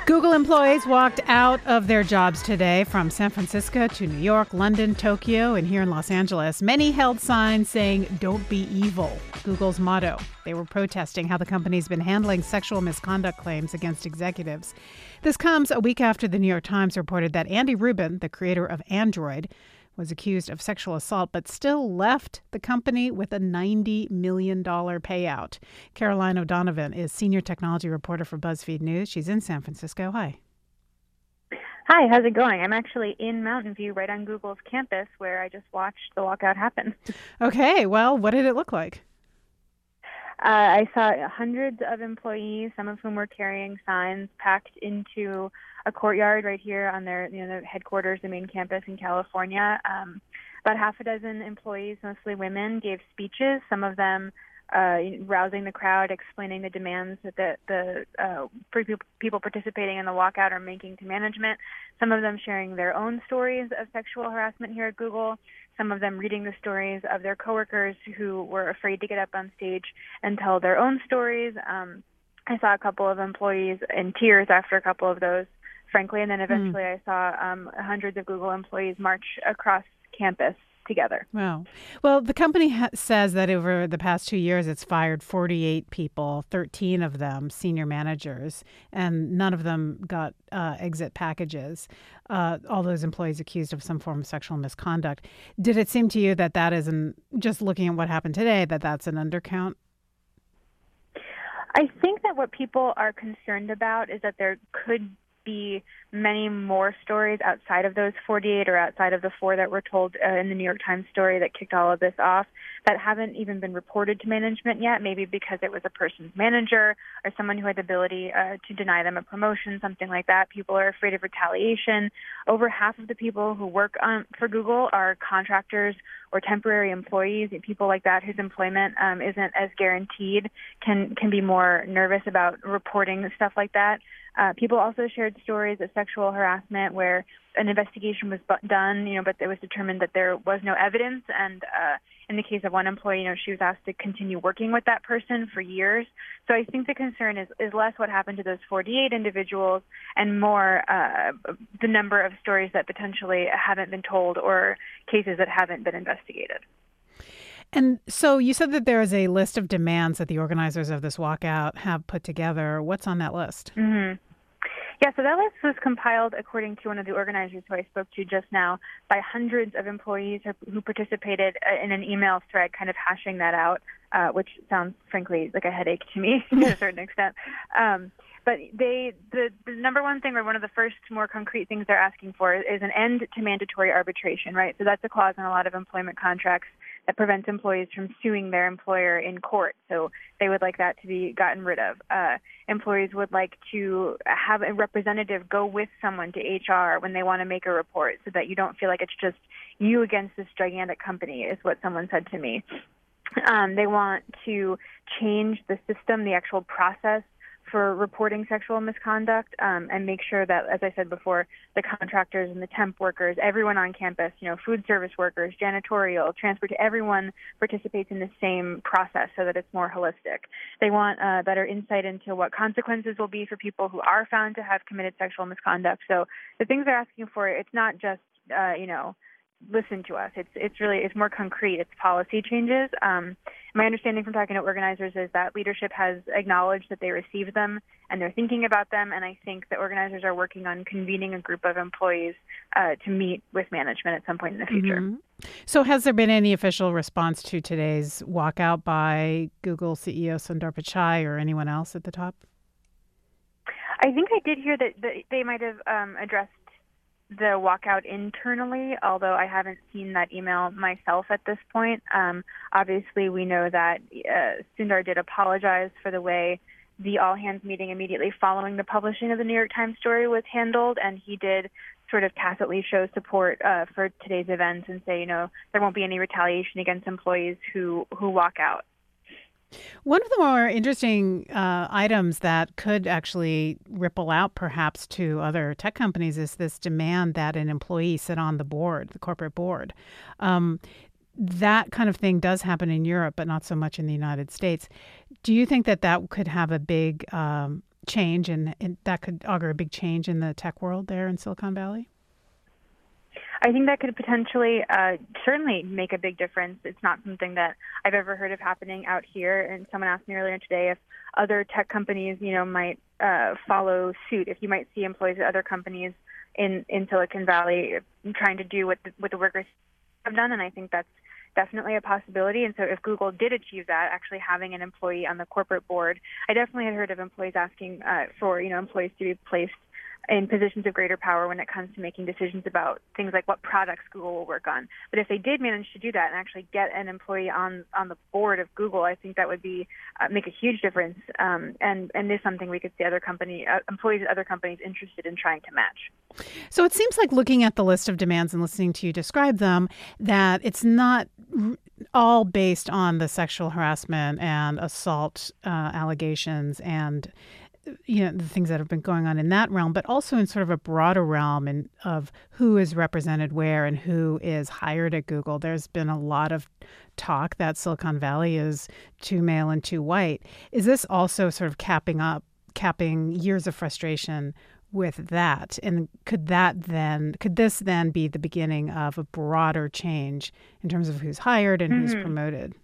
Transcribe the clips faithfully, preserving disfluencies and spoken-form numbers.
Google employees walked out of their jobs today from San Francisco to New York, London, Tokyo, and here in Los Angeles. Many held signs saying, "Don't be evil," Google's motto. They were protesting how the company's been handling sexual misconduct claims against executives. This comes a week after the New York Times reported that Andy Rubin, the creator of Android, was accused of sexual assault, but still left the company with a ninety million dollars payout. Caroline O'Donovan is senior technology reporter for BuzzFeed News. She's in San Francisco. Hi. Hi, how's it going? I'm actually in Mountain View, right on Google's campus, where I just watched the walkout happen. Okay, well, what did it look like? Uh, I saw hundreds of employees, some of whom were carrying signs, packed into a courtyard right here on their, you know, their headquarters, the main campus in California. Um, about half a dozen employees, mostly women, gave speeches, some of them uh, rousing the crowd, explaining the demands that the, the uh, people participating in the walkout are making to management, some of them sharing their own stories of sexual harassment here at Google, some of them reading the stories of their coworkers who were afraid to get up on stage and tell their own stories. Um, I saw a couple of employees in tears after a couple of those, frankly, and then eventually mm. I saw um, hundreds of Google employees march across campus together. Wow. Well, the company ha- says that over the past two years, it's fired forty-eight people, thirteen of them senior managers, and none of them got uh, exit packages. Uh, all those employees accused of some form of sexual misconduct. Did it seem to you that that is, an, just looking at what happened today, that that's an undercount? I think that what people are concerned about is that there could be many more stories outside of those forty-eight or outside of the four that were told uh, in the New York Times story that kicked all of this off that haven't even been reported to management yet, maybe because it was a person's manager or someone who had the ability uh, to deny them a promotion, something like that. People are afraid of retaliation. Over half of the people who work on, for Google are contractors or temporary employees, people like that whose employment um, isn't as guaranteed can, can be more nervous about reporting stuff like that. Uh, people also shared stories of sexual harassment where an investigation was bu- done, you know, but it was determined that there was no evidence. And uh, in the case of one employee, you know, she was asked to continue working with that person for years. So I think the concern is, is less what happened to those forty-eight individuals and more uh, the number of stories that potentially haven't been told or cases that haven't been investigated. And so you said that there is a list of demands that the organizers of this walkout have put together. What's on that list? Mm-hmm. Yeah, so that list was compiled, according to one of the organizers who I spoke to just now, by hundreds of employees who participated in an email thread kind of hashing that out, uh, which sounds, frankly, like a headache to me to a certain extent. Um, but they, the, the number one thing, or one of the first more concrete things they're asking for is an end to mandatory arbitration, right? So that's a clause in a lot of employment contracts that prevents employees from suing their employer in court. So they would like that to be gotten rid of. Uh, employees would like to have a representative go with someone to H R when they want to make a report so that you don't feel like it's just you against this gigantic company, is what someone said to me. Um, they want to change the system, the actual process for reporting sexual misconduct, um, and make sure that, as I said before, the contractors and the temp workers, everyone on campus, you know, food service workers, janitorial, transport, everyone participates in the same process so that it's more holistic. They want uh, better insight into what consequences will be for people who are found to have committed sexual misconduct. So the things they're asking for, it's not just, uh, you know, listen to us. It's it's really, it's more concrete. It's policy changes. Um, my understanding from talking to organizers is that leadership has acknowledged that they received them and they're thinking about them. And I think the organizers are working on convening a group of employees uh, to meet with management at some point in the future. Mm-hmm. So has there been any official response to today's walkout by Google C E O Sundar Pichai or anyone else at the top? I think I did hear that they might have um, addressed the walkout internally, although I haven't seen that email myself at this point. Um, obviously, we know that uh, Sundar did apologize for the way the all-hands meeting immediately following the publishing of the New York Times story was handled, and he did sort of tacitly show support uh, for today's events and say, you know, there won't be any retaliation against employees who, who walk out. One of the more interesting uh, items that could actually ripple out perhaps to other tech companies is this demand that an employee sit on the board, the corporate board. Um, that kind of thing does happen in Europe, but not so much in the United States. Do you think that that could have a big um, change, and, and that could augur a big change in the tech world there in Silicon Valley? I think that could potentially uh, certainly make a big difference. It's not something that I've ever heard of happening out here. And someone asked me earlier today if other tech companies, you know, might uh, follow suit, if you might see employees at other companies in, in Silicon Valley trying to do what the, what the workers have done. And I think that's definitely a possibility. And so if Google did achieve that, actually having an employee on the corporate board, I definitely had heard of employees asking uh, for, you know, employees to be placed in positions of greater power when it comes to making decisions about things like what products Google will work on. But if they did manage to do that and actually get an employee on, on the board of Google, I think that would be uh, make a huge difference, um, and and is something we could see other company uh, employees at other companies interested in trying to match. So it seems like, looking at the list of demands and listening to you describe them, that it's not all based on the sexual harassment and assault uh, allegations and, you know, the things that have been going on in that realm, but also in sort of a broader realm and of who is represented where and who is hired at Google. There's been a lot of talk that Silicon Valley is too male and too white. Is this also sort of capping up, capping years of frustration with that? And could that then, could this then be the beginning of a broader change in terms of who's hired and mm-hmm. who's promoted?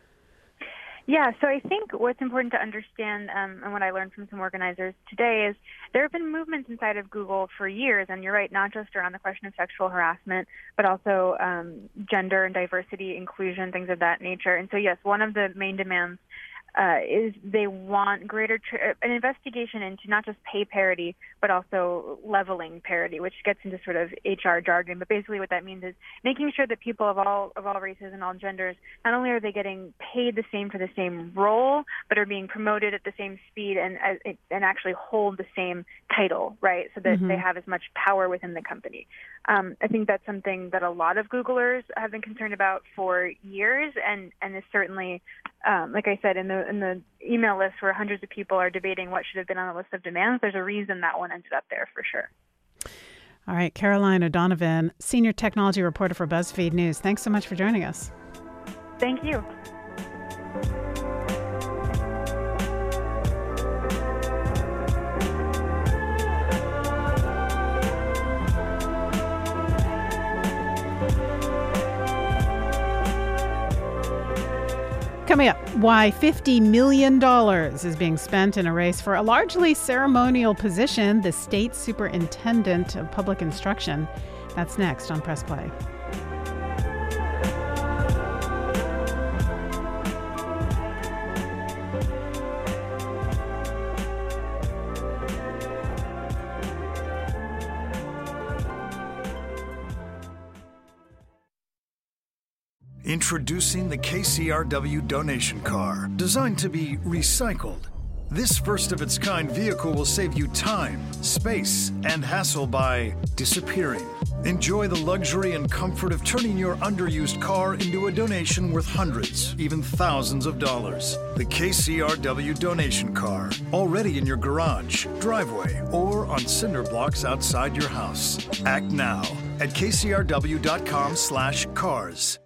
Yeah, so I think what's important to understand, um, and what I learned from some organizers today, is there have been movements inside of Google for years, and you're right, not just around the question of sexual harassment, but also um, gender and diversity, inclusion, things of that nature. And so, yes, one of the main demands Uh, is they want greater tr- an investigation into not just pay parity, but also leveling parity, which gets into sort of H R jargon. But basically what that means is making sure that people of all of all races and all genders, not only are they getting paid the same for the same role, but are being promoted at the same speed and and actually hold the same title, right? So that mm-hmm. they have as much power within the company. Um, I think that's something that a lot of Googlers have been concerned about for years, and, and is certainly, um, like I said, in the in the email list where hundreds of people are debating what should have been on the list of demands, there's a reason that one ended up there for sure. All right, Caroline O'Donovan, Senior Technology Reporter for BuzzFeed News. Thanks so much for joining us. Thank you. Coming up, why fifty million dollars is being spent in a race for a largely ceremonial position, the state superintendent of public instruction. That's next on Press Play. Introducing the K C R W donation car, designed to be recycled. This first-of-its-kind vehicle will save you time, space, and hassle by disappearing. Enjoy the luxury and comfort of turning your underused car into a donation worth hundreds, even thousands of dollars. The K C R W donation car, already in your garage, driveway, or on cinder blocks outside your house. Act now at kcrw.com slash cars.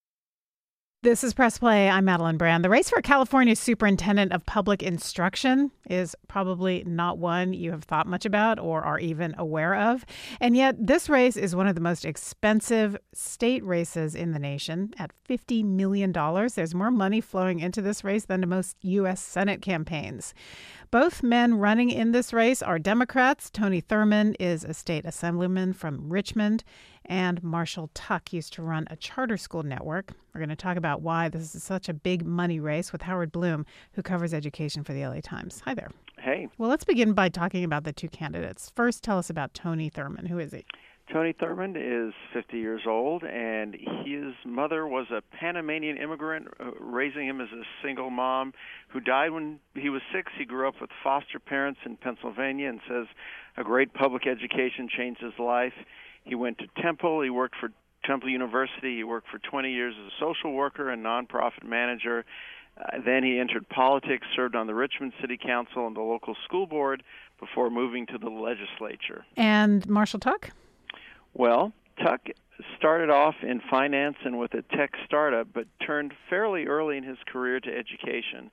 This is Press Play. I'm Madeline Brand. The race for California's Superintendent of Public Instruction is probably not one you have thought much about or are even aware of. And yet this race is one of the most expensive state races in the nation at fifty million dollars. There's more money flowing into this race than to most U S Senate campaigns. Both men running in this race are Democrats. Tony Thurmond is a state assemblyman from Richmond, and Marshall Tuck used to run a charter school network. We're going to talk about why this is such a big money race with Howard Bloom, who covers education for the L A Times. Hi there. Hey. Well, let's begin by talking about the two candidates. First, tell us about Tony Thurmond. Who is he? Tony Thurmond is fifty years old, and his mother was a Panamanian immigrant, uh, raising him as a single mom who died when he was six. He grew up with foster parents in Pennsylvania and says a great public education changed his life. He went to Temple. He worked for Temple University. He worked for twenty years as a social worker and nonprofit manager. Uh, then he entered politics, served on the Richmond City Council and the local school board before moving to the legislature. And Marshall Tuck? Well, Tuck started off in finance and with a tech startup, but turned fairly early in his career to education.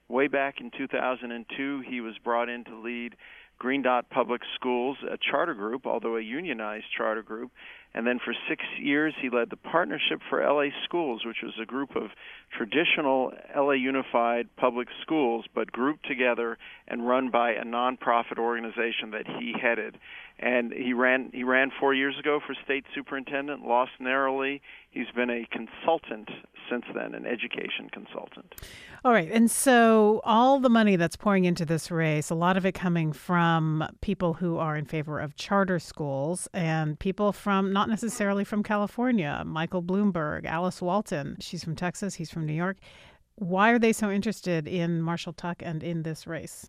Way back in two thousand two, he was brought in to lead Green Dot Public Schools, a charter group, although a unionized charter group. And then for six years, he led the Partnership for L A Schools, which was a group of traditional L A unified public schools, but grouped together and run by a nonprofit organization that he headed. And he ran he ran four years ago for state superintendent, lost narrowly. He's been a consultant since then, an education consultant. All right. And so all the money that's pouring into this race, a lot of it coming from people who are in favor of charter schools and people from not necessarily from California. Michael Bloomberg, Alice Walton, she's from Texas, he's from New York. Why are they so interested in Marshall Tuck and in this race?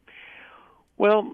Well,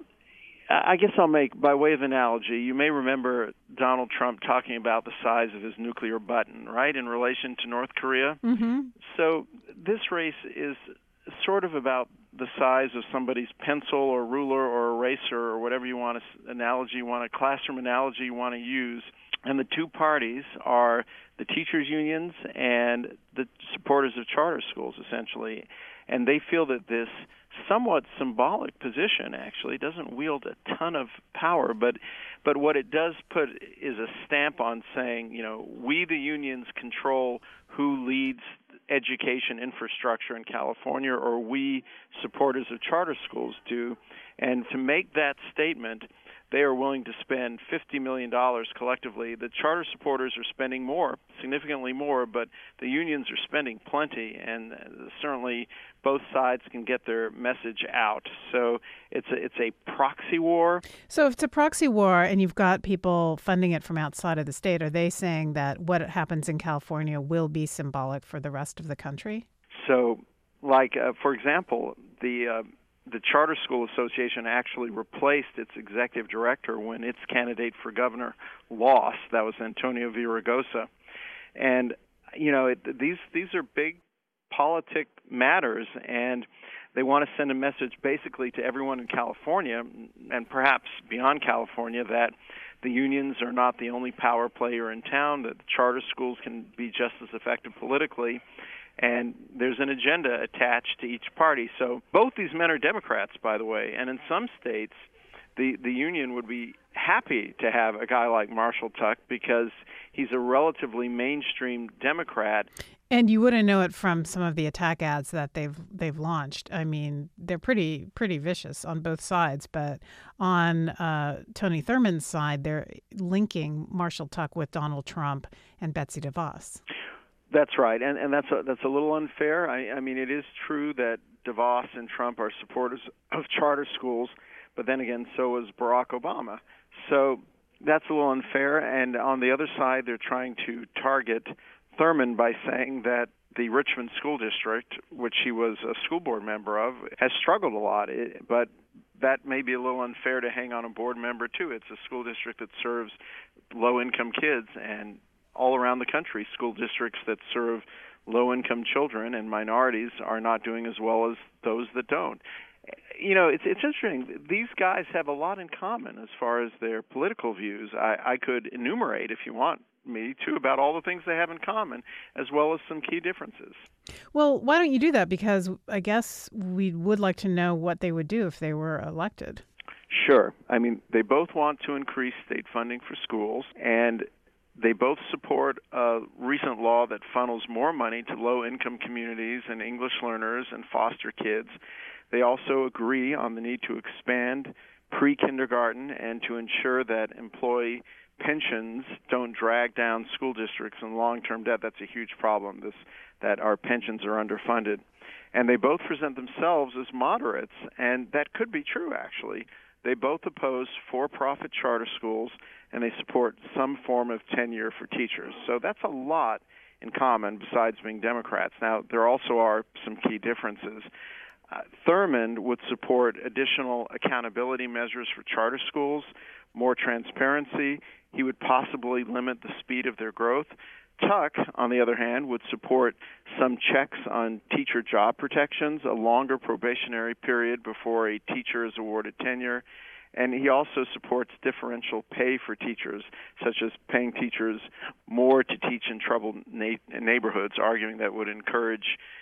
I guess I'll make, by way of analogy, you may remember Donald Trump talking about the size of his nuclear button, right, in relation to North Korea. Mm-hmm. So this race is sort of about the size of somebody's pencil or ruler or eraser or whatever you want to, analogy you want, a classroom analogy you want to use. And the two parties are the teachers' unions and the supporters of charter schools, essentially. And they feel that this somewhat symbolic position actually doesn't wield a ton of power, but but what it does put is a stamp on saying, you know, we the unions control who leads education infrastructure in California, or we supporters of charter schools do. And to make that statement, they are willing to spend fifty million dollars collectively. The charter supporters are spending more, significantly more, but the unions are spending plenty, and certainly both sides can get their message out. So it's a, it's a proxy war. So if it's a proxy war and you've got people funding it from outside of the state, are they saying that what happens in California will be symbolic for the rest of the country? So, like, uh, for example, the... Uh, The Charter School Association actually replaced its executive director when its candidate for governor lost. That was Antonio Villaraigosa. And, you know, it, these these are big politic matters, and they want to send a message basically to everyone in California and perhaps beyond California that the unions are not the only power player in town, that the charter schools can be just as effective politically. And there's an agenda attached to each party. So both these men are Democrats, by the way, and in some states, the, the union would be happy to have a guy like Marshall Tuck because he's a relatively mainstream Democrat. And you wouldn't know it from some of the attack ads that they've they've launched. I mean, they're pretty pretty vicious on both sides. But on uh, Tony Thurmond's side, they're linking Marshall Tuck with Donald Trump and Betsy DeVos. That's right, and and that's a, that's a little unfair. I, I mean, it is true that DeVos and Trump are supporters of charter schools, but then again, so is Barack Obama. So that's a little unfair. And on the other side, they're trying to target Thurmond by saying that the Richmond School District, which he was a school board member of, has struggled a lot. It, but that may be a little unfair to hang on a board member, too. It's a school district that serves low-income kids, and all around the country, school districts that serve low-income children and minorities are not doing as well as those that don't. You know, it's it's interesting. These guys have a lot in common as far as their political views. I, I could enumerate, if you want me to, about all the things they have in common, as well as some key differences. Well, why don't you do that? Because I guess we would like to know what they would do if they were elected. Sure. I mean, they both want to increase state funding for schools, and they both support a recent law that funnels more money to low-income communities and English learners and foster kids. They also agree on the need to expand pre-kindergarten and to ensure that employee pensions don't drag down school districts in long-term debt. That's a huge problem, this, that our pensions are underfunded. And they both present themselves as moderates, and that could be true, actually. They both oppose for-profit charter schools, and they support some form of tenure for teachers. So that's a lot in common besides being Democrats. Now, there also are some key differences. Uh, Thurmond would support additional accountability measures for charter schools, more transparency. He would possibly limit the speed of their growth. Tuck, on the other hand, would support some checks on teacher job protections, a longer probationary period before a teacher is awarded tenure, and he also supports differential pay for teachers, such as paying teachers more to teach in troubled na- neighborhoods, arguing that would encourage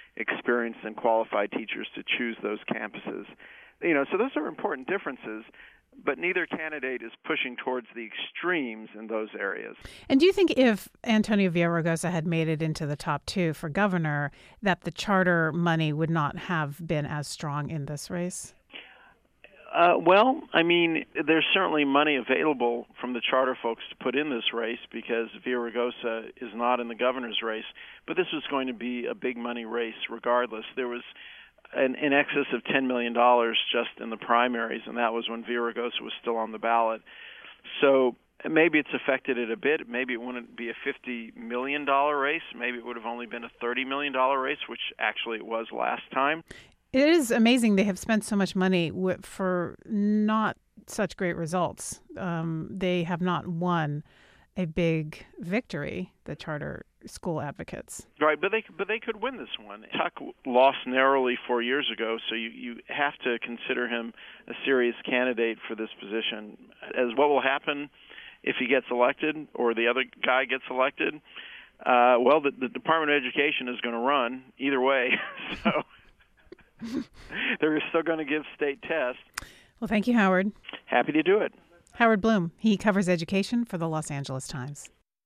experienced and qualified teachers to choose those campuses. You know, so those are important differences, but neither candidate is pushing towards the extremes in those areas. And do you think if Antonio Villaraigosa had made it into the top two for governor, that the charter money would not have been as strong in this race? Uh, well, I mean, there's certainly money available from the charter folks to put in this race because Villaraigosa is not in the governor's race. But this was going to be a big money race regardless. There was an, in excess of ten million dollars just in the primaries, and that was when Villaraigosa was still on the ballot. So maybe it's affected it a bit. Maybe it wouldn't be a fifty million dollars race. Maybe it would have only been a thirty million dollars race, which actually it was last time. It is amazing they have spent so much money for not such great results. Um, they have not won a big victory, the charter school advocates. Right, but they but they could win this one. Tuck lost narrowly four years ago, so you, you have to consider him a serious candidate for this position. As what will happen if he gets elected or the other guy gets elected, uh, well, the, the Department of Education is going to run either way, so... They're still going to give state tests. Well, thank you, Howard. Happy to do it. Howard Bloom. He covers education for the Los Angeles Times.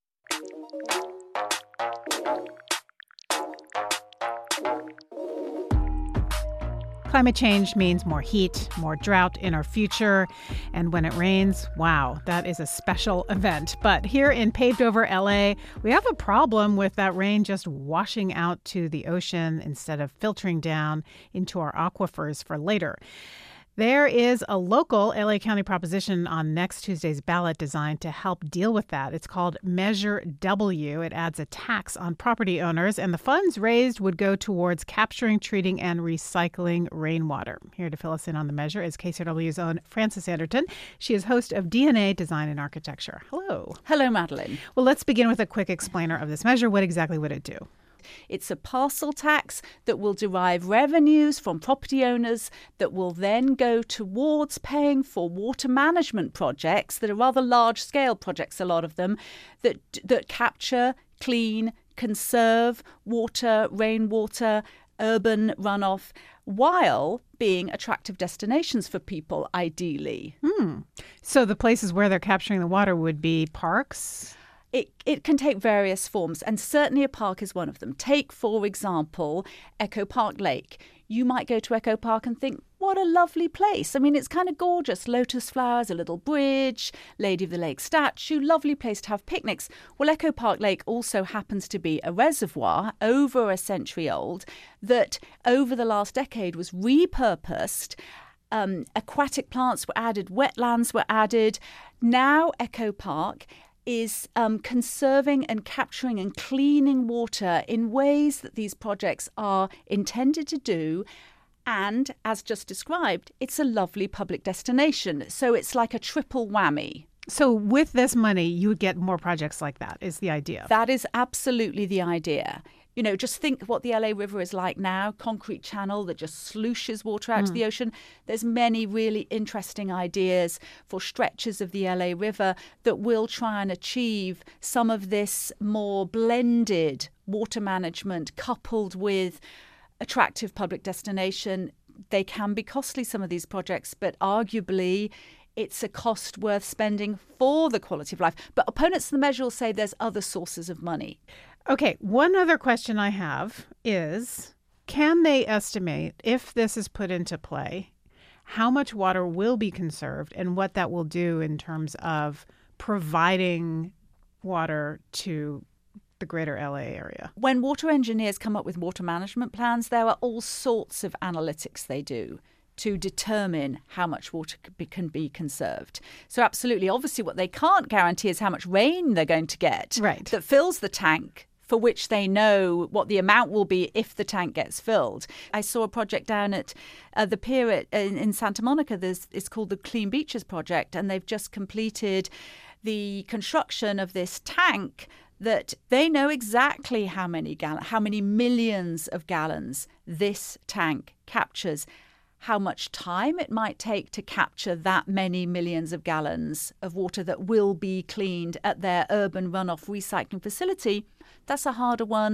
Climate change means more heat, more drought in our future. And when it rains, wow, that is a special event. But here in paved-over L A, we have a problem with that rain just washing out to the ocean instead of filtering down into our aquifers for later. There is a local L A County proposition on next Tuesday's ballot designed to help deal with that. It's called Measure W. It adds a tax on property owners, and the funds raised would go towards capturing, treating, and recycling rainwater. Here to fill us in on the measure is K C R W's own Frances Anderton. She is host of D N A Design and Architecture. Hello. Hello, Madeline. Well, let's begin with a quick explainer of this measure. What exactly would it do? It's a parcel tax that will derive revenues from property owners that will then go towards paying for water management projects that are rather large-scale projects, a lot of them, that that capture, clean, conserve water, rainwater, urban runoff, while being attractive destinations for people, ideally. Hmm. So the places where they're capturing the water would be parks? It, it can take various forms, and certainly a park is one of them. Take, for example, Echo Park Lake. You might go to Echo Park and think, what a lovely place. I mean, it's kind of gorgeous. Lotus flowers, a little bridge, Lady of the Lake statue, lovely place to have picnics. Well, Echo Park Lake also happens to be a reservoir over a century old that over the last decade was repurposed. Um, aquatic plants were added, wetlands were added. Now Echo Park is um, conserving and capturing and cleaning water in ways that these projects are intended to do. And as just described, it's a lovely public destination. So it's like a triple whammy. So with this money, you would get more projects like that, is the idea. That is absolutely the idea. You know, just think what the L A River is like now, concrete channel that just slooshes water out mm. to the ocean. There's many really interesting ideas for stretches of the L A River that will try and achieve some of this more blended water management coupled with attractive public destination. They can be costly, some of these projects, but arguably it's a cost worth spending for the quality of life. But opponents of the measure will say there's other sources of money. Okay, one other question I have is, can they estimate, if this is put into play, how much water will be conserved and what that will do in terms of providing water to the greater L A area? When water engineers come up with water management plans, there are all sorts of analytics they do to determine how much water can be conserved. So absolutely, obviously what they can't guarantee is how much rain they're going to get right. that fills the tank, for which they know what the amount will be if the tank gets filled. I saw a project down at uh, the pier at, in, in Santa Monica. There's, it's called the Clean Beaches Project, and they've just completed the construction of this tank that they know exactly how many gal- how many millions of gallons this tank captures, how much time it might take to capture that many millions of gallons of water that will be cleaned at their urban runoff recycling facility. That's a harder one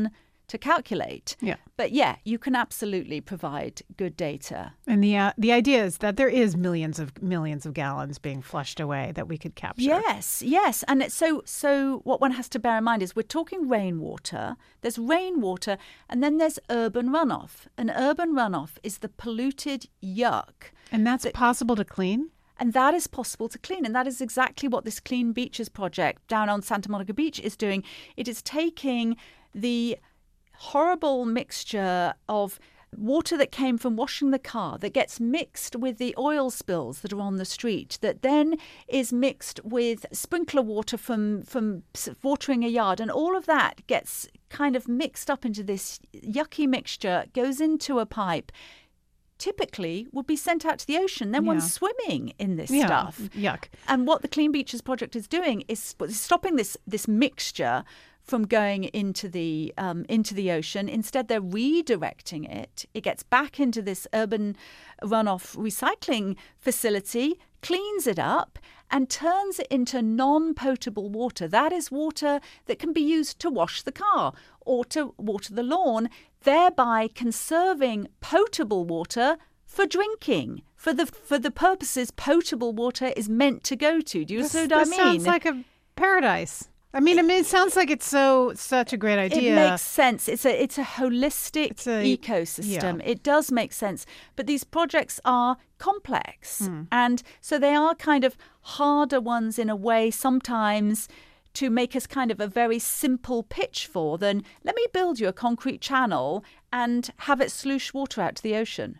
to calculate. Yeah. But yeah, you can absolutely provide good data. And the uh, the idea is that there is millions of millions of gallons being flushed away that we could capture. Yes, yes. And it's so so what one has to bear in mind is we're talking rainwater. There's rainwater and then there's urban runoff. And urban runoff is the polluted yuck. And that's that, possible to clean? And that is possible to clean. And that is exactly what this Clean Beaches project down on Santa Monica Beach is doing. It is taking the horrible mixture of water that came from washing the car that gets mixed with the oil spills that are on the street, that then is mixed with sprinkler water from, from watering a yard. And all of that gets kind of mixed up into this yucky mixture, goes into a pipe, typically would be sent out to the ocean. Then yeah. one's swimming in this yeah. stuff. Yuck. And what the Clean Beaches project is doing is stopping this this mixture from going into the um, into the ocean. Instead, they're redirecting it. It gets back into this urban runoff recycling facility, cleans it up, and turns it into non-potable water. That is water that can be used to wash the car or to water the lawn, thereby conserving potable water for drinking, for the for the purposes potable water is meant to go to. Do you this, see what I this mean? Sounds like a paradise. I mean, I mean, it sounds like it's so such a great idea. It makes sense. It's a it's a holistic it's a, ecosystem. Yeah. It does make sense. But these projects are complex, mm. and so they are kind of harder ones in a way sometimes to make us kind of a very simple pitch for than let me build you a concrete channel and have it sloosh water out to the ocean.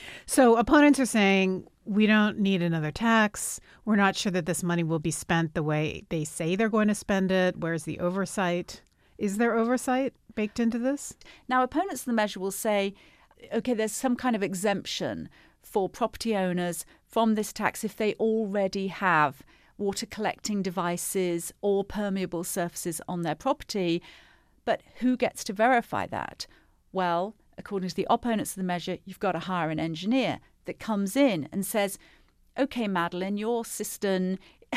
So opponents are saying we don't need another tax. We're not sure that this money will be spent the way they say they're going to spend it. Where's the oversight? Is there oversight baked into this? Now, opponents of the measure will say, OK, there's some kind of exemption for property owners from this tax if they already have water collecting devices or permeable surfaces on their property. But who gets to verify that? Well, according to the opponents of the measure, you've got to hire an engineer that comes in and says, OK, Madeleine, your cistern,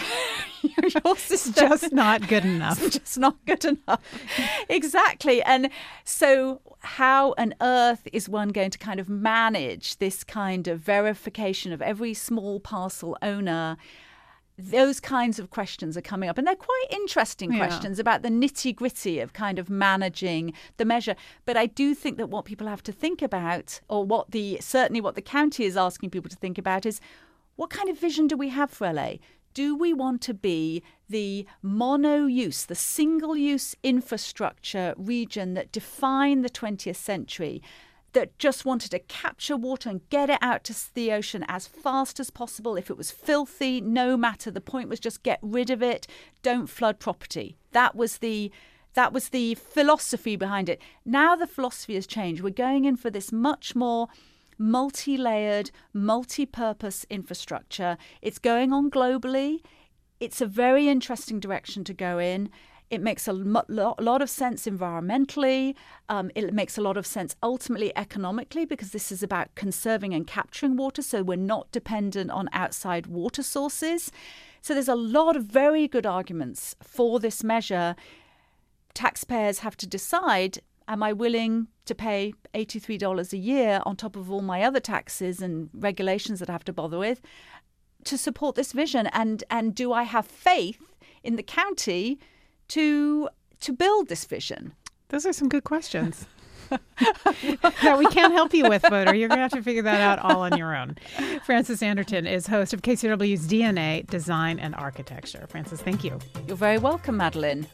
your cistern just not good enough. It's just not good enough. Exactly. And so how on earth is one going to kind of manage this kind of verification of every small parcel owner? Those kinds of questions are coming up. And they're quite interesting yeah. questions about the nitty-gritty of kind of managing the measure. But I do think that what people have to think about, or what the certainly what the county is asking people to think about, is what kind of vision do we have for L A? Do we want to be the mono-use, the single-use infrastructure region that defined the twentieth century, that just wanted to capture water and get it out to the ocean as fast as possible? If it was filthy, no matter. The point was just get rid of it. Don't flood property. That was the that was the philosophy behind it. Now the philosophy has changed. We're going in for this much more multi-layered, multi-purpose infrastructure. It's going on globally. It's a very interesting direction to go in. It makes a lot of sense environmentally. Um, it makes a lot of sense ultimately economically, because this is about conserving and capturing water, so we're not dependent on outside water sources. So there's a lot of very good arguments for this measure. Taxpayers have to decide, am I willing to pay eighty-three dollars a year on top of all my other taxes and regulations that I have to bother with to support this vision? And, and do I have faith in the county to to build this vision? Those are some good questions that we can't help you with, voter. You're going to have to figure that out all on your own. Frances Anderton is host of K C R W's D N A, Design and Architecture. Frances, thank you. You're very welcome, Madeleine.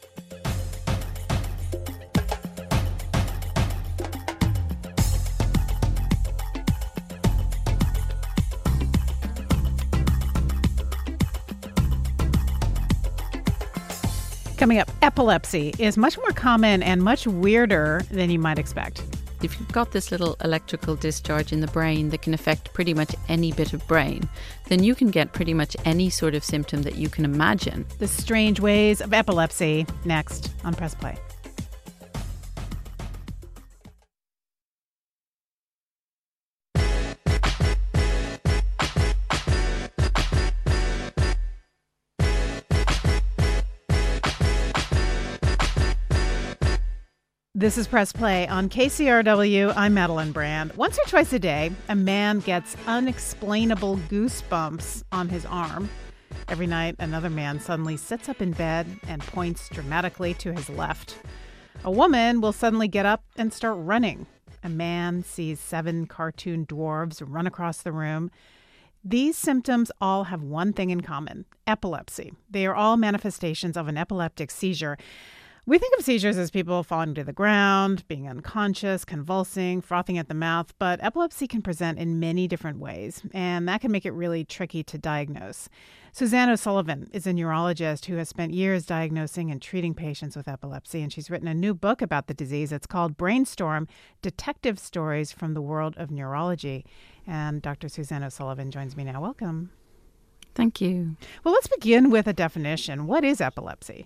Coming up, epilepsy is much more common and much weirder than you might expect. If you've got this little electrical discharge in the brain that can affect pretty much any bit of brain, then you can get pretty much any sort of symptom that you can imagine. The strange ways of epilepsy, next on Press Play. This is Press Play on K C R W. I'm Madeline Brand. Once or twice a day, a man gets unexplainable goosebumps on his arm. Every night, another man suddenly sits up in bed and points dramatically to his left. A woman will suddenly get up and start running. A man sees seven cartoon dwarves run across the room. These symptoms all have one thing in common: epilepsy. They are all manifestations of an epileptic seizure. We think of seizures as people falling to the ground, being unconscious, convulsing, frothing at the mouth, but epilepsy can present in many different ways, and that can make it really tricky to diagnose. Suzanne O'Sullivan is a neurologist who has spent years diagnosing and treating patients with epilepsy, and she's written a new book about the disease. It's called Brainstorm: Detective Stories from the World of Neurology. And Doctor Suzanne O'Sullivan joins me now. Welcome. Thank you. Well, let's begin with a definition. What is epilepsy?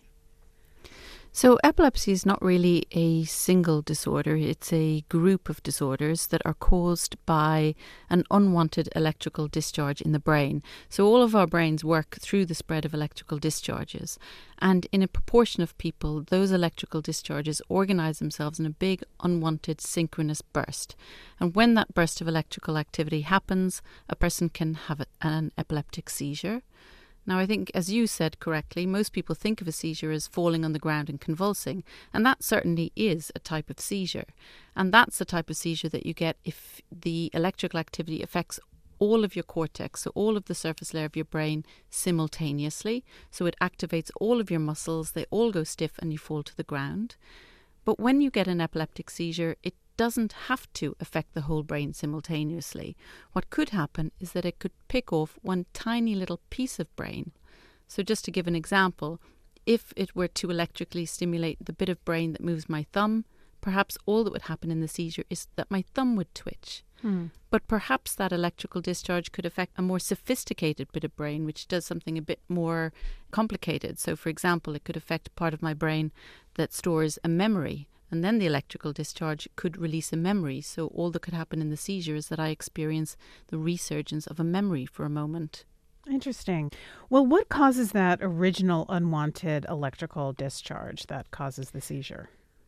So epilepsy is not really a single disorder. It's a group of disorders that are caused by an unwanted electrical discharge in the brain. So all of our brains work through the spread of electrical discharges. And in a proportion of people, those electrical discharges organize themselves in a big unwanted synchronous burst. And when that burst of electrical activity happens, a person can have an epileptic seizure. Now, I think, as you said correctly, most people think of a seizure as falling on the ground and convulsing, and that certainly is a type of seizure. And that's the type of seizure that you get if the electrical activity affects all of your cortex, so all of the surface layer of your brain simultaneously. So it activates all of your muscles, they all go stiff, and you fall to the ground. But when you get an epileptic seizure, it doesn't have to affect the whole brain simultaneously. What could happen is that it could pick off one tiny little piece of brain. So just to give an example, if it were to electrically stimulate the bit of brain that moves my thumb, perhaps all that would happen in the seizure is that my thumb would twitch. Hmm. But perhaps that electrical discharge could affect a more sophisticated bit of brain, which does something a bit more complicated. So, for example, it could affect part of my brain that stores a memory. And then the electrical discharge could release a memory. So all that could happen in the seizure is that I experience the resurgence of a memory for a moment. Interesting. Well, what causes that original unwanted electrical discharge that causes the seizure?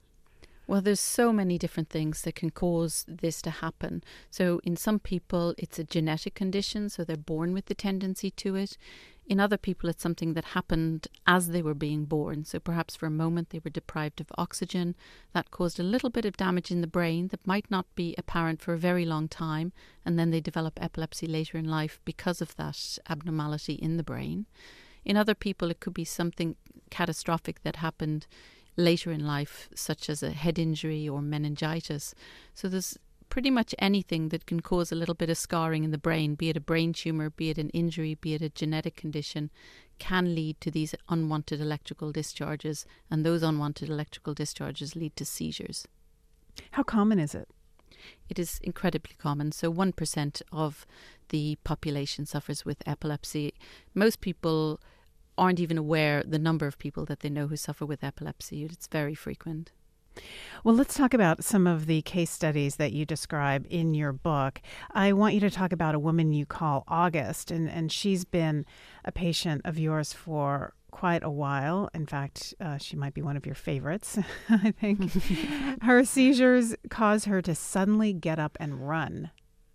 Well, there's so many different things that can cause this to happen. So in some people, it's a genetic condition, so they're born with the tendency to it. In other people, it's something that happened as they were being born. So perhaps for a moment they were deprived of oxygen. That caused a little bit of damage in the brain that might not be apparent for a very long time. And then they develop epilepsy later in life because of that abnormality in the brain. In other people, it could be something catastrophic that happened later in life, such as a head injury or meningitis. So there's pretty much anything that can cause a little bit of scarring in the brain, be it a brain tumour, be it an injury, be it a genetic condition, can lead to these unwanted electrical discharges, and those unwanted electrical discharges lead to seizures. How common is it? It is incredibly common. So one percent of the population suffers with epilepsy. Most people aren't even aware the number of people that they know who suffer with epilepsy. It's very frequent. Well, let's talk about some of the case studies that you describe in your book. I want you to talk about a woman you call August, and, and she's been a patient of yours for quite a while. In fact, uh, she might be one of your favorites, I think. Her seizures cause her to suddenly get up and run.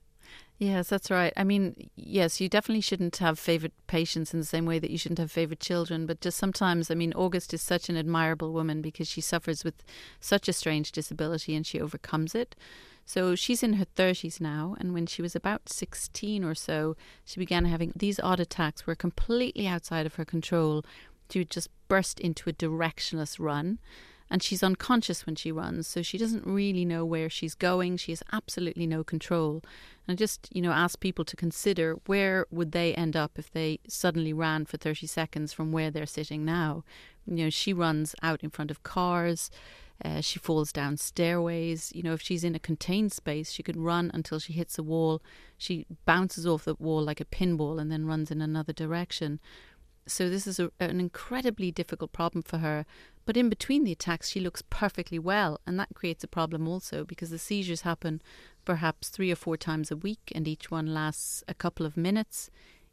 Yes, that's right. I mean, yes, you definitely shouldn't have favourite patients in the same way that you shouldn't have favourite children. But just sometimes, I mean, August is such an admirable woman because she suffers with such a strange disability and she overcomes it. So she's in her thirties now. And when she was about sixteen or so, she began having these odd attacks were completely outside of her control. She would just burst into a directionless run. And she's unconscious when she runs, so she doesn't really know where she's going. She has absolutely no control. And I just, you know, ask people to consider where would they end up if they suddenly ran for thirty seconds from where they're sitting now. You know, she runs out in front of cars. Uh, she falls down stairways. You know, if she's in a contained space, she could run until she hits a wall. She bounces off the wall like a pinball and then runs in another direction. So this is a, an incredibly difficult problem for her. But in between the attacks, she looks perfectly well. And that creates a problem also because the seizures happen perhaps three or four times a week and each one lasts a couple of minutes.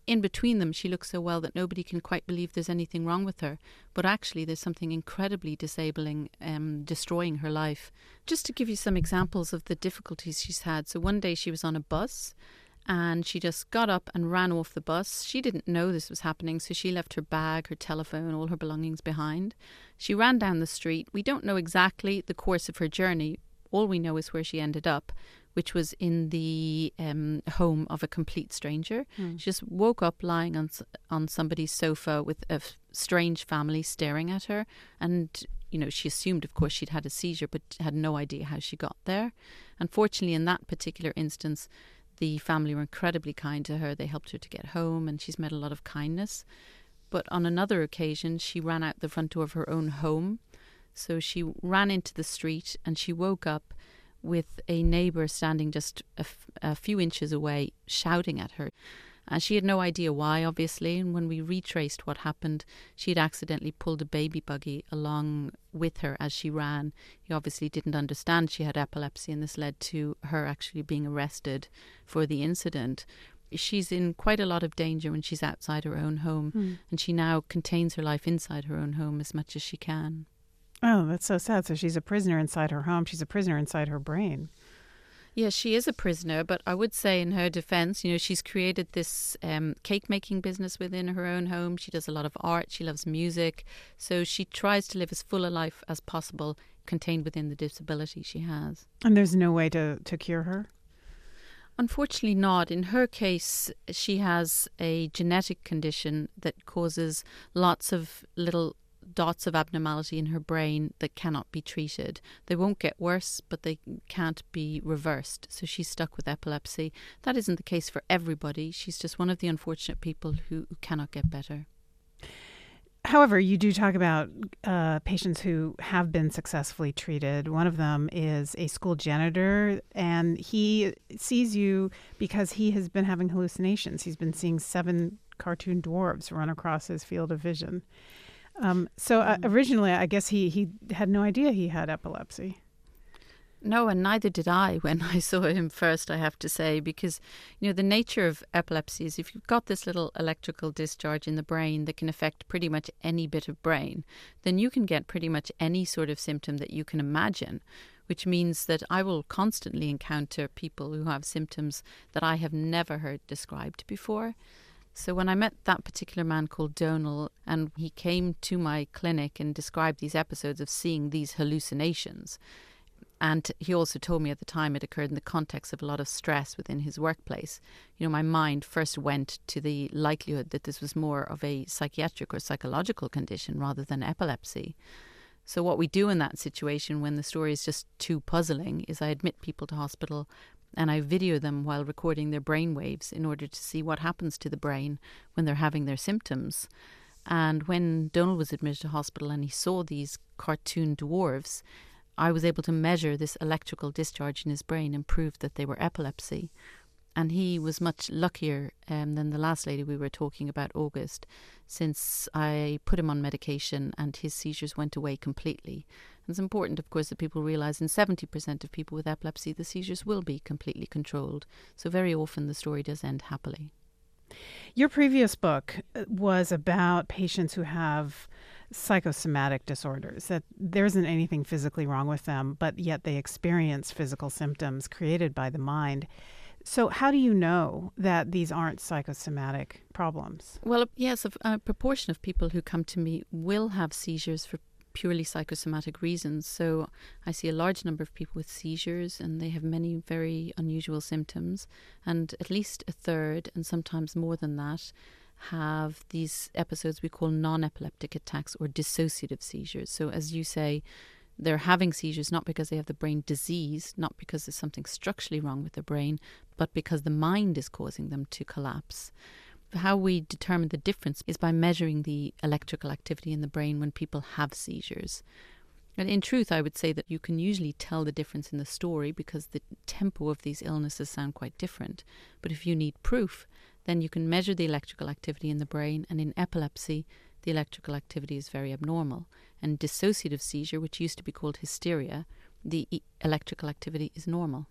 in between them, she looks so well that nobody can quite believe there's anything wrong with her. But actually, there's something incredibly disabling, um, destroying her life. Just to give you some examples of the difficulties she's had. So one day she was on a bus and she just got up and ran off the bus. She didn't know this was happening, so she left her bag, her telephone, all her belongings behind. She ran down the street. We don't know exactly the course of her journey. All we know is where she ended up, which was in the um, home of a complete stranger. Mm. She just woke up lying on on somebody's sofa with a f- strange family staring at her. And, you know, she assumed, of course, she'd had a seizure, but had no idea how she got there. Unfortunately, in that particular instance, the family were incredibly kind to her. They helped her to get home, and she's met a lot of kindness. But on another occasion, she ran out the front door of her own home. So she ran into the street and she woke up with a neighbour standing just a, f- a few inches away shouting at her. And she had no idea why, obviously. And when we retraced what happened, she had accidentally pulled a baby buggy along with her as she ran. He obviously didn't understand she had epilepsy, and this led to her actually being arrested for the incident. She's in quite a lot of danger when she's outside her own home, mm. and she now contains her life inside her own home as much as she can. Oh, that's so sad. So she's a prisoner inside her home. She's a prisoner inside her brain. Yes, she is a prisoner, but I would say in her defense, you know, she's created this um, cake making business within her own home. She does a lot of art. She loves music. So she tries to live as full a life as possible contained within the disability she has. And there's no way to, to cure her? Unfortunately not. In her case, she has a genetic condition that causes lots of little dots of abnormality in her brain that cannot be treated. They won't get worse, but they can't be reversed. So she's stuck with epilepsy. That isn't the case for everybody. She's just one of the unfortunate people who, who cannot get better. However, you do talk about uh, patients who have been successfully treated. One of them is a school janitor, and he sees you because he has been having hallucinations. He's been seeing seven cartoon dwarves run across his field of vision. Um, so uh, originally, I guess he, he had no idea he had epilepsy. No, and neither did I when I saw him first, I have to say, because, you know, the nature of epilepsy is if you've got this little electrical discharge in the brain that can affect pretty much any bit of brain, then you can get pretty much any sort of symptom that you can imagine, which means that I will constantly encounter people who have symptoms that I have never heard described before. So when I met that particular man called Donal, and he came to my clinic and described these episodes of seeing these hallucinations, and he also told me at the time it occurred in the context of a lot of stress within his workplace, you know, my mind first went to the likelihood that this was more of a psychiatric or psychological condition rather than epilepsy. So what we do in that situation when the story is just too puzzling is I admit people to hospital and I video them while recording their brain waves in order to see what happens to the brain when they're having their symptoms. And when Donal was admitted to hospital and he saw these cartoon dwarves, I was able to measure this electrical discharge in his brain and prove that they were epilepsy. And he was much luckier um, than the last lady we were talking about, August, since I put him on medication and his seizures went away completely. And it's important, of course, that people realise in seventy percent of people with epilepsy, the seizures will be completely controlled. So very often the story does end happily. Your previous book was about patients who have psychosomatic disorders, that there isn't anything physically wrong with them, but yet they experience physical symptoms created by the mind. So how do you know that these aren't psychosomatic problems? Well, yes, a, a proportion of people who come to me will have seizures for purely psychosomatic reasons. So I see a large number of people with seizures and they have many very unusual symptoms, and at least a third, and sometimes more than that, have these episodes we call non-epileptic attacks or dissociative seizures. So as you say, they're having seizures not because they have the brain disease, not because there's something structurally wrong with the brain, but because the mind is causing them to collapse. How we determine the difference is by measuring the electrical activity in the brain when people have seizures. And in truth, I would say that you can usually tell the difference in the story because the tempo of these illnesses sound quite different. But if you need proof, then you can measure the electrical activity in the brain, and in epilepsy, the electrical activity is very abnormal. And dissociative seizure, which used to be called hysteria, the e- electrical activity is normal.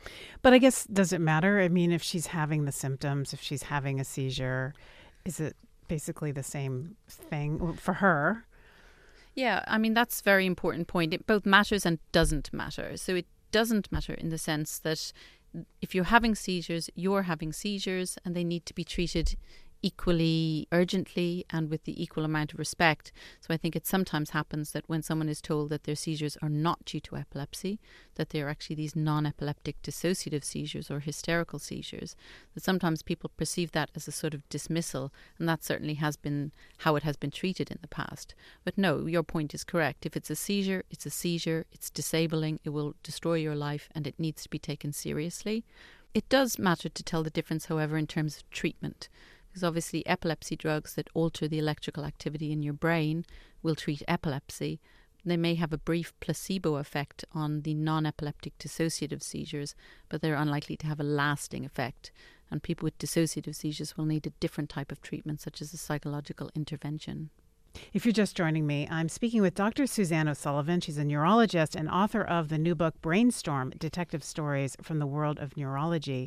But I guess, does it matter? I mean, if she's having the symptoms, if she's having a seizure, is it basically the same thing for her? Yeah, I mean, that's a very important point. It both matters and doesn't matter. So it doesn't matter in the sense that if you're having seizures, you're having seizures, and they need to be treated equally urgently and with the equal amount of respect. So I think it sometimes happens that when someone is told that their seizures are not due to epilepsy, that they are actually these non-epileptic dissociative seizures or hysterical seizures, that sometimes people perceive that as a sort of dismissal, and that certainly has been how it has been treated in the past. But no, your point is correct. If it's a seizure, it's a seizure, it's disabling, it will destroy your life, and it needs to be taken seriously. It does matter to tell the difference, however, in terms of treatment. Because obviously epilepsy drugs that alter the electrical activity in your brain will treat epilepsy. They may have a brief placebo effect on the non-epileptic dissociative seizures, but they're unlikely to have a lasting effect. And people with dissociative seizures will need a different type of treatment, such as a psychological intervention. If you're just joining me, I'm speaking with Doctor Suzanne O'Sullivan. She's a neurologist and author of the new book, Brainstorm, Detective Stories from the World of Neurology.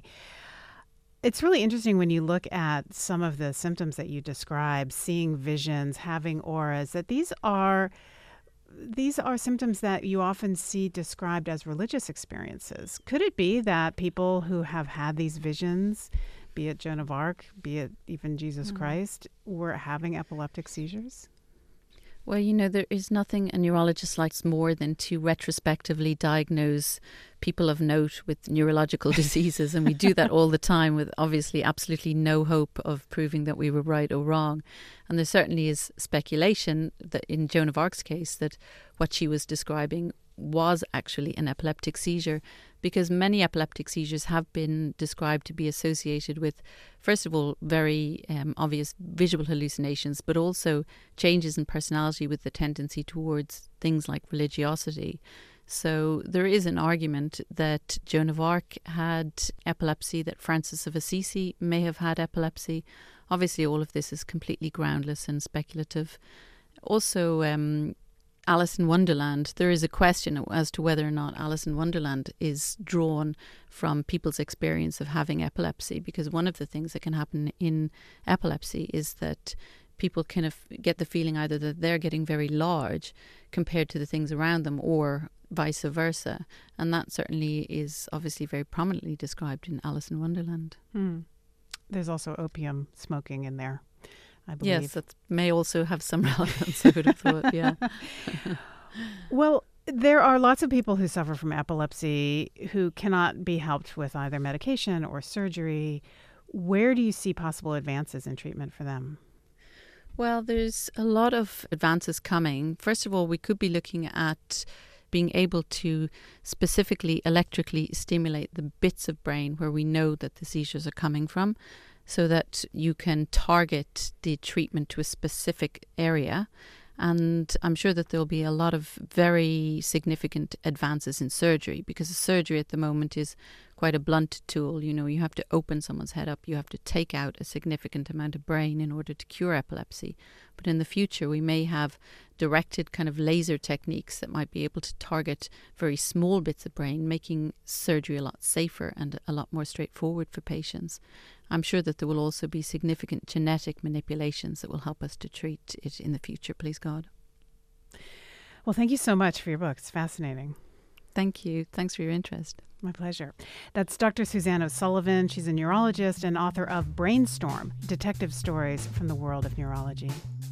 It's really interesting when you look at some of the symptoms that you describe, seeing visions, having auras, that these are these are symptoms that you often see described as religious experiences. Could it be that people who have had these visions, be it Joan of Arc, be it even Jesus mm-hmm. Christ, were having epileptic seizures? Well, you know, there is nothing a neurologist likes more than to retrospectively diagnose people of note with neurological diseases. And we do that all the time with obviously absolutely no hope of proving that we were right or wrong. And there certainly is speculation that in Joan of Arc's case that what she was describing was actually an epileptic seizure, because many epileptic seizures have been described to be associated with, first of all, very um, obvious visual hallucinations, but also changes in personality with the tendency towards things like religiosity. So there is an argument that Joan of Arc had epilepsy, that Francis of Assisi may have had epilepsy. Obviously, all of this is completely groundless and speculative. Also, um, Alice in Wonderland, there is a question as to whether or not Alice in Wonderland is drawn from people's experience of having epilepsy, because one of the things that can happen in epilepsy is that people kind of get the feeling either that they're getting very large compared to the things around them, or vice versa. And that certainly is obviously very prominently described in Alice in Wonderland. Hmm. There's also opium smoking in there, I believe. Yes, that may also have some relevance, I would have thought, yeah. Well, there are lots of people who suffer from epilepsy who cannot be helped with either medication or surgery. Where do you see possible advances in treatment for them? Well, there's a lot of advances coming. First of all, we could be looking at being able to specifically electrically stimulate the bits of brain where we know that the seizures are coming from, so that you can target the treatment to a specific area. And I'm sure that there'll be a lot of very significant advances in surgery, because surgery at the moment is quite a blunt tool. You know, you have to open someone's head up, you have to take out a significant amount of brain in order to cure epilepsy. But in the future, we may have directed kind of laser techniques that might be able to target very small bits of brain, making surgery a lot safer and a lot more straightforward for patients. I'm sure that there will also be significant genetic manipulations that will help us to treat it in the future, please God. Well, thank you so much for your book. It's fascinating. Thank you. Thanks for your interest. My pleasure. That's Doctor Suzanne O'Sullivan. She's a neurologist and author of Brainstorm, Detective Stories from the World of Neurology.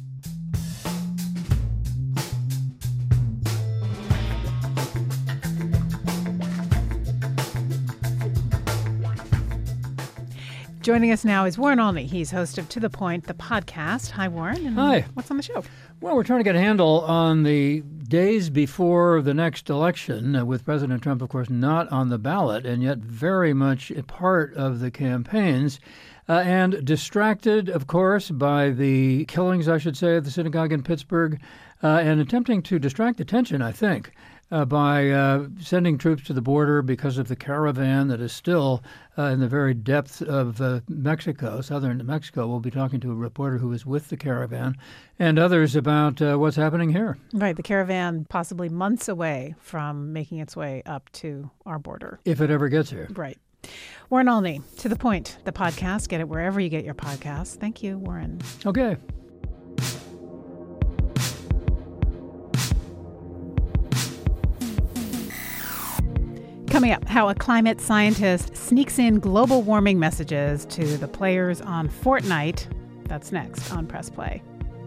Joining us now is Warren Olney. He's host of To The Point, the podcast. Hi, Warren. And Hi. What's on the show? Well, we're trying to get a handle on the days before the next election, uh, with President Trump, of course, not on the ballot and yet very much a part of the campaigns, uh, and distracted, of course, by the killings, I should say, at the synagogue in Pittsburgh, uh, and attempting to distract attention, I think, uh, by uh, sending troops to the border because of the caravan that is still uh, in the very depths of uh, Mexico, southern Mexico. We'll be talking to a reporter who is with the caravan and others about uh, what's happening here. Right, the caravan possibly months away from making its way up to our border. If it ever gets here. Right. Warren Olney, To the Point, the podcast. Get it wherever you get your podcasts. Thank you, Warren. Okay. Coming up, how a climate scientist sneaks in global warming messages to the players on Fortnite. That's next on Press Play.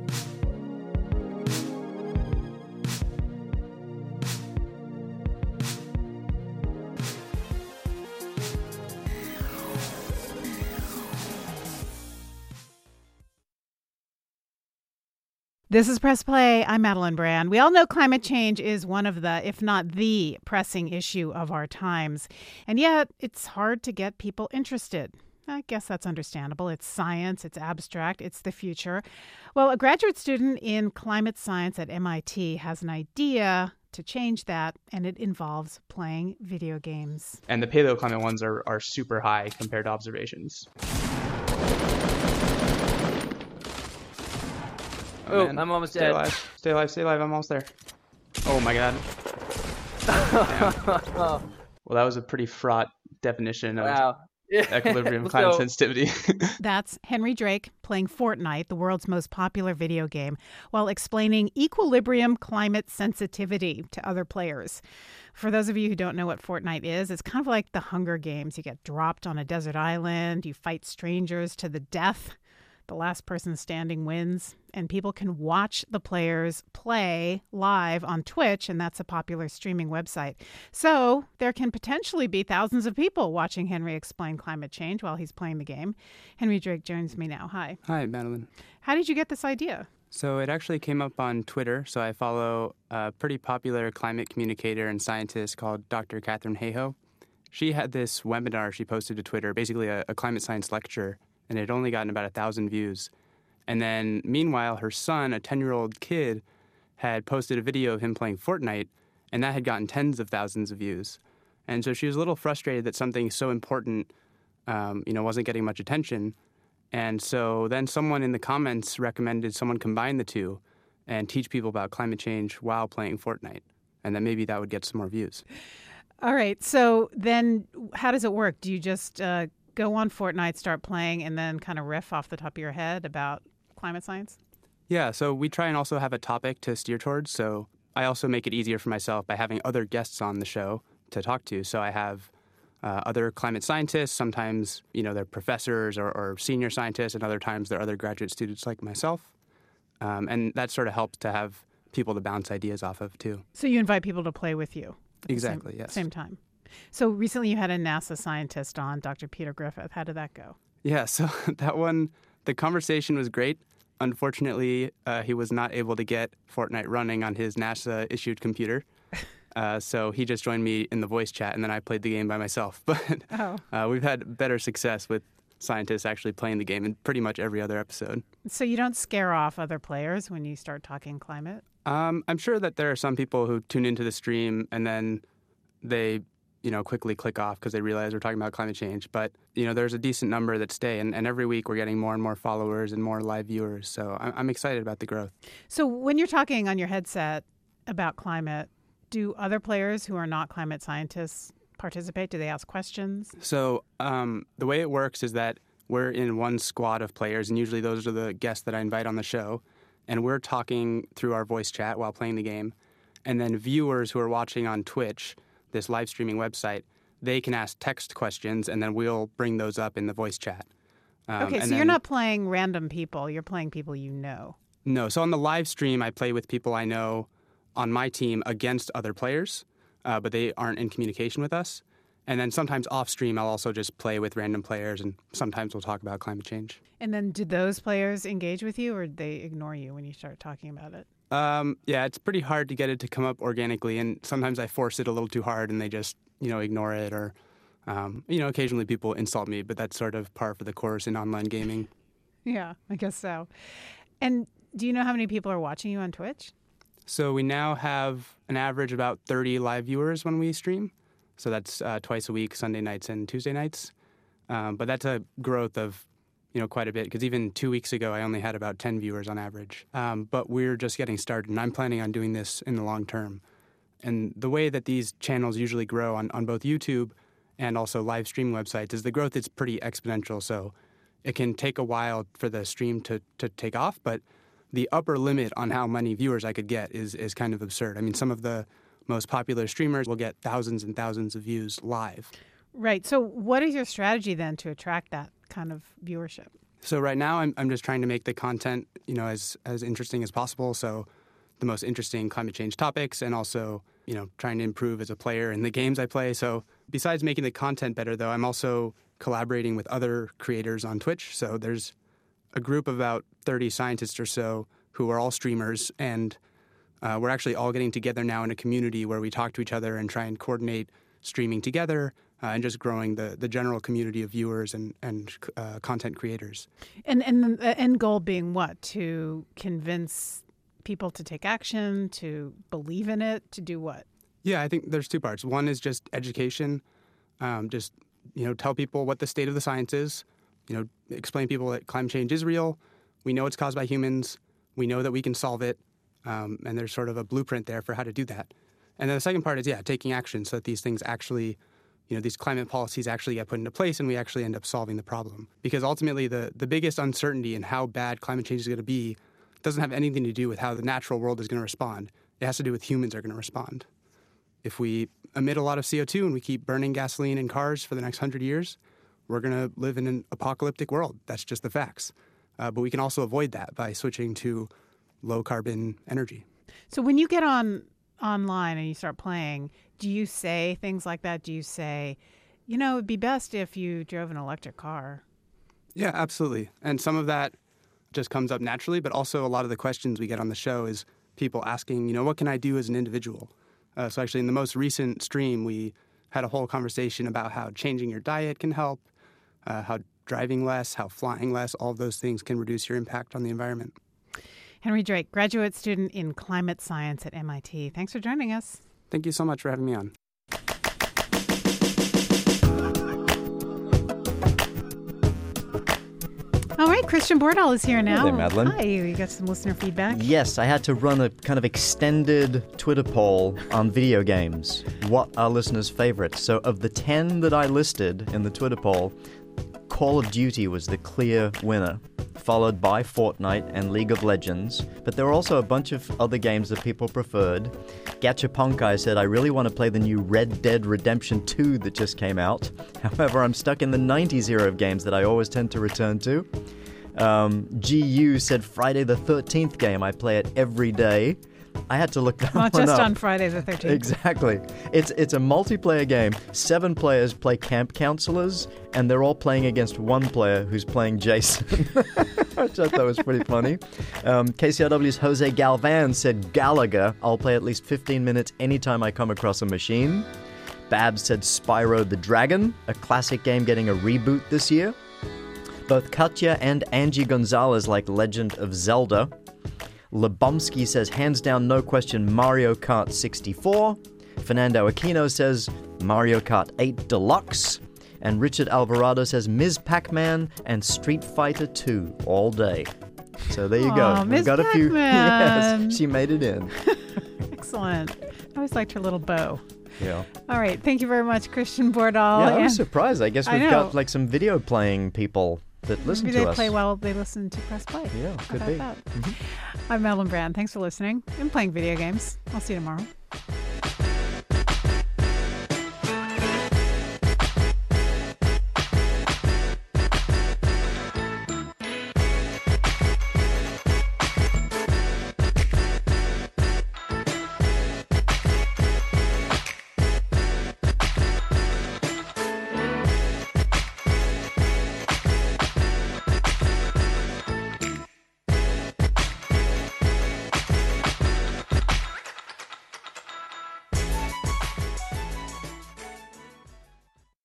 This is Press Play. I'm Madeline Brand. We all know climate change is one of the, if not the, pressing issue of our times. And yet, it's hard to get people interested. I guess that's understandable. It's science, it's abstract, it's the future. Well, a graduate student in climate science at M I T has an idea to change that, and it involves playing video games. And the paleoclimate ones are, are super high compared to observations. Oh, Man. I'm almost Stay dead. alive. Stay alive. Stay alive. I'm almost there. Oh, my God. Well, that was a pretty fraught definition of Wow. equilibrium climate So- sensitivity. That's Henry Drake playing Fortnite, the world's most popular video game, while explaining equilibrium climate sensitivity to other players. For those of you who don't know what Fortnite is, it's kind of like the Hunger Games. You get dropped on a desert island, you fight strangers to the death. The last person standing wins, and people can watch the players play live on Twitch, and that's a popular streaming website. So there can potentially be thousands of people watching Henry explain climate change while he's playing the game. Henry Drake joins me now. Hi. Hi, Madeline. How did you get this idea? So it actually came up on Twitter. So I follow a pretty popular climate communicator and scientist called Doctor Katharine Hayhoe. She had this webinar she posted to Twitter, basically a, a climate science lecture, and it had only gotten about a thousand views. And then, meanwhile, her son, a ten-year-old kid, had posted a video of him playing Fortnite, and that had gotten tens of thousands of views. And so she was a little frustrated that something so important, um, you know, wasn't getting much attention. And so then someone in the comments recommended someone combine the two and teach people about climate change while playing Fortnite, and then maybe that would get some more views. All right. So then how does it work? Do you just uh, go on Fortnite, start playing, and then kind of riff off the top of your head about climate science? Yeah, so we try and also have a topic to steer towards. So I also make it easier for myself by having other guests on the show to talk to. So I have uh, other climate scientists. Sometimes, you know, they're professors or, or senior scientists, and other times they're other graduate students like myself. Um, and that sort of helps to have people to bounce ideas off of, too. So you invite people to play with you at Exactly, the same, yes. same time. So recently you had a NASA scientist on, Doctor Peter Griffith. How did that go? Yeah, so that one, the conversation was great. Unfortunately, uh, he was not able to get Fortnite running on his NASA-issued computer. Uh, so he just joined me in the voice chat, and then I played the game by myself. But Oh. uh, we've had better success with scientists actually playing the game in pretty much every other episode. So you don't scare off other players when you start talking climate? Um, I'm sure that there are some people who tune into the stream and then they, you know, quickly click off because they realize we're talking about climate change. But, you know, there's a decent number that stay. And, and every week we're getting more and more followers and more live viewers. So I'm, I'm excited about the growth. So when you're talking on your headset about climate, do other players who are not climate scientists participate? Do they ask questions? So um, the way it works is that we're in one squad of players, and usually those are the guests that I invite on the show. And we're talking through our voice chat while playing the game. And then viewers who are watching on Twitch, this live streaming website, they can ask text questions, and then we'll bring those up in the voice chat. Um, Okay, and so then, you're not playing random people. You're playing people you know. No, so on the live stream, I play with people I know on my team against other players, uh, but they aren't in communication with us. And then sometimes off stream, I'll also just play with random players, and sometimes we'll talk about climate change. And then do those players engage with you, or do they ignore you when you start talking about it? Um, yeah, it's pretty hard to get it to come up organically, and sometimes I force it a little too hard, and they just, you know, ignore it, or, um, you know, occasionally people insult me, but that's sort of par for the course in online gaming. Yeah, I guess so. And do you know how many people are watching you on Twitch? So we now have an average about thirty live viewers when we stream. So that's uh, twice a week, Sunday nights and Tuesday nights. Um, but that's a growth of, you know, quite a bit, because even two weeks ago, I only had about ten viewers on average. Um, but we're just getting started, and I'm planning on doing this in the long term. And the way that these channels usually grow on, on both YouTube and also live stream websites is the growth is pretty exponential. So it can take a while for the stream to, to take off, but the upper limit on how many viewers I could get is, is kind of absurd. I mean, some of the most popular streamers will get thousands and thousands of views live. Right. So what is your strategy then to attract that kind of viewership? So right now I'm I'm just trying to make the content, you know, as as interesting as possible. So the most interesting climate change topics, and also, you know, trying to improve as a player in the games I play. So besides making the content better, though, I'm also collaborating with other creators on Twitch. So there's a group of about thirty scientists or so who are all streamers, and uh, we're actually all getting together now in a community where we talk to each other and try and coordinate streaming together. Uh, and just growing the, the general community of viewers and, and uh, content creators. And and the end goal being what? To convince people to take action, to believe in it, to do what? Yeah, I think there's two parts. One is just education. Um, just, you know, tell people what the state of the science is. You know, explain to people that climate change is real. We know it's caused by humans. We know that we can solve it. Um, and there's sort of a blueprint there for how to do that. And then the second part is, yeah, taking action so that these things actually, you know, these climate policies actually get put into place and we actually end up solving the problem. Because ultimately the, the biggest uncertainty in how bad climate change is going to be doesn't have anything to do with how the natural world is going to respond. It has to do with humans are going to respond. If we emit a lot of C O two and we keep burning gasoline in cars for the next hundred years, we're going to live in an apocalyptic world. That's just the facts. Uh, but we can also avoid that by switching to low-carbon energy. So when you get on online and you start playing, do you say things like that? Do you say, you know, it'd be best if you drove an electric car? Yeah, absolutely. And some of that just comes up naturally, but also a lot of the questions we get on the show is people asking, you know, what can I do as an individual? Uh, so actually in the most recent stream, we had a whole conversation about how changing your diet can help, uh, how driving less, how flying less, all of those things can reduce your impact on the environment. Henry Drake, graduate student in climate science at M I T. Thanks for joining us. Thank you so much for having me on. All right, Christian Bordahl is here now. Hey there, Madeline. Hi, you got some listener feedback? Yes, I had to run a kind of extended Twitter poll on video games. What are listeners' favorites? So of the ten that I listed in the Twitter poll, Call of Duty was the clear winner, followed by Fortnite and League of Legends. But there were also a bunch of other games that people preferred. Gachapunkai said, I really want to play the new Red Dead Redemption two that just came out. However, I'm stuck in the nineties era of games that I always tend to return to. Um, G U said, Friday the thirteenth game, I play it every day. I had to look that Not one up. Not just on Friday the thirteenth. Exactly. It's it's a multiplayer game. Seven players play camp counselors, and they're all playing against one player who's playing Jason, which I thought was pretty funny. Um, K C R W's Jose Galvan said Galaga. I'll play at least fifteen minutes anytime I come across a machine. Babs said Spyro the Dragon, a classic game getting a reboot this year. Both Katya and Angie Gonzalez like Legend of Zelda. Lebomsky says, hands down, no question, Mario Kart sixty-four. Fernando Aquino says, Mario Kart eight Deluxe. And Richard Alvarado says, Miz Pac-Man and Street Fighter two all day. So there you go. Aw, Miz We've got a few. Pac-Man. Yes, she made it in. Excellent. I always liked her little bow. Yeah. All right. Thank you very much, Christian Bordahl. Yeah, I was And- surprised. I guess I we've know. got like some video playing people that listen Maybe to they us. play while they listen to Press Play. Yeah, How could about be. that? Mhm. I'm Madeline Brand. Thanks for listening and playing video games. I'll see you tomorrow.